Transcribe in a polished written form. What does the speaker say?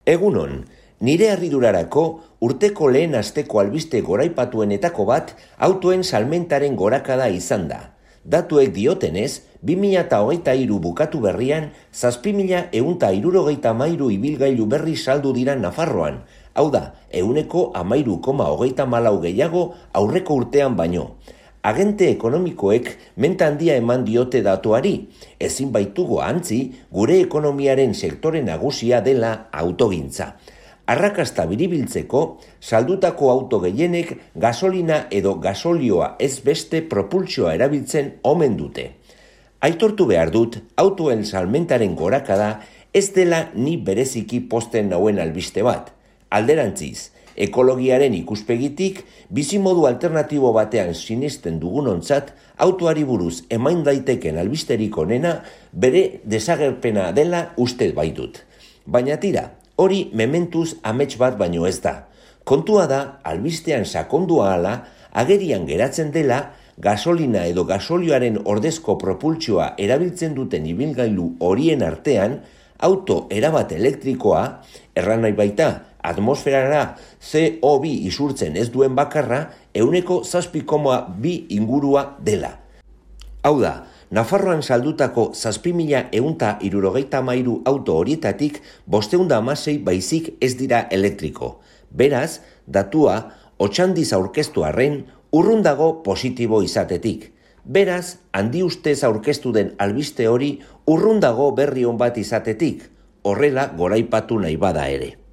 Egunon, nire harridurarako urteko lehen asteko albiste goraipatuenetako bat autoen salmentaren gorakada izan da. Datuek diotenez, 2023 bukatu berrian, 7.163 ibilgailu berri saldu dira Nafarroan, hau da, 13,34 gehiago aurreko urtean baino. Agente ekonomikoek menta handia eman diote datuari, ezin baitugu ahantzi gure ekonomiaren sektore nagusia dela autogintza. Arrakasta biribiltzeko, saldutako auto gehienek gasolina edo gasolioa ez beste propultsioa erabiltzen omen dute. Aitortu behar dut, autoen salmentaren gorakada ez dela ni bereziki posten nauen albiste bat. Alderantziz, ekologiaren ikuspegitik, bizimodu alternatibo batean sinisten dugunontzat, autoari buruz emain daiteken albisterik onena bere desagerpena dela uste baitut. Baina tira, hori mementuz amets bat baino ez da. Kontua da, albistean sakondu ahala, agerian geratzen dela, gasolina edo gasolioaren ordezko propultsioa erabiltzen duten ibilgailu horien artean, auto erabat elektrikoa, erran nahi baita, atmosferara CO2 isurtzen ez duen bakarra, 7,2 ingurua dela. Hau da, Nafarroan saldutako 7.163 auto horietatik 516 baizik ez dira elektriko. Beraz, datua, otxandiz aurkeztu arren, urrun dago positibo izatetik. Beraz, handi ustez aurkeztu den albiste hori urrun dago berri on bat izatetik. Horrela goraipatu nahi bada ere.